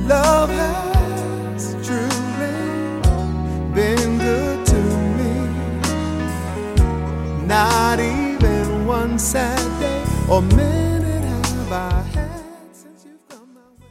Love has truly been good to me. Not even one sad day or minute